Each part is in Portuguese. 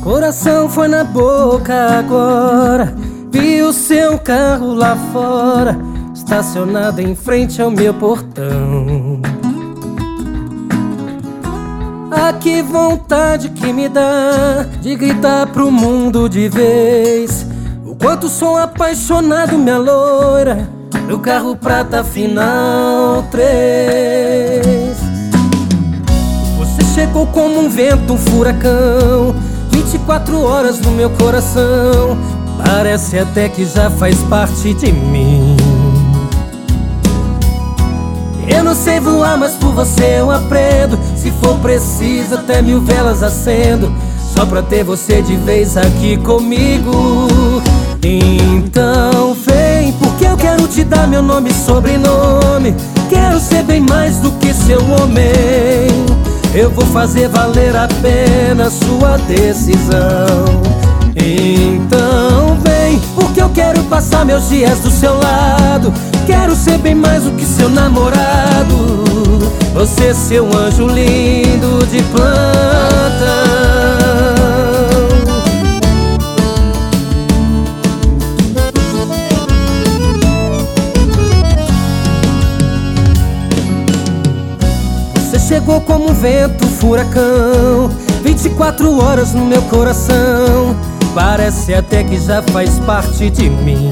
Coração foi na boca agora. Vi o seu carro lá fora, estacionado em frente ao meu portão. Ah, que vontade que me dá de gritar pro mundo de vez o quanto sou apaixonado, minha loira, meu carro prata final 3. Você chegou como um vento, um furacão, 24 horas no meu coração. Parece até que já faz parte de mim. Eu não sei voar, mas por você eu aprendo. Se for preciso, até 1000 velas acendo, só pra ter você de vez aqui comigo. Então vem, porque eu quero te dar meu nome e sobrenome. Quero ser bem mais do que seu homem. Eu vou fazer valer a pena a sua decisão. Então vem, porque eu quero passar meus dias do seu lado. Quero ser bem mais do que seu namorado. Você, seu anjo lindo de plantão. Você chegou como um vento, furacão, 24 horas no meu coração. Parece até que já faz parte de mim.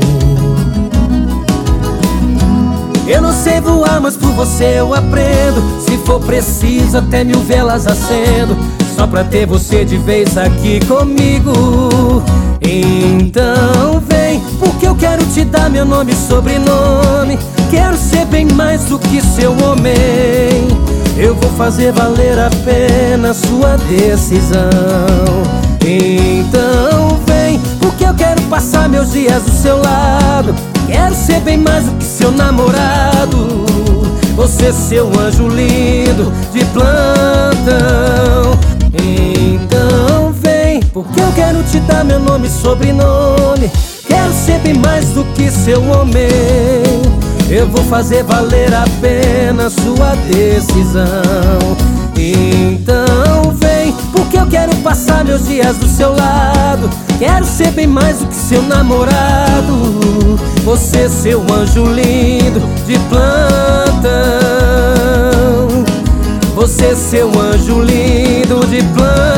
Eu não sei voar, mas por você eu aprendo. Se for preciso, até 1000 velas acendo, só pra ter você de vez aqui comigo. Então vem, porque eu quero te dar meu nome e sobrenome. Quero ser bem mais do que seu homem. Eu vou fazer valer a pena a sua decisão. Então vem, porque eu quero passar meus dias do seu lado. Quero ser bem mais do que seu namorado. Você, seu anjo lindo de plantão. Então vem, porque eu quero te dar meu nome e sobrenome. Quero ser bem mais do que seu homem. Eu vou fazer valer a pena a sua decisão. Então vem, porque eu quero passar meus dias do seu lado. Quero ser bem mais do que seu namorado. Você, seu anjo lindo de plantão. Você, seu anjo lindo de plantão.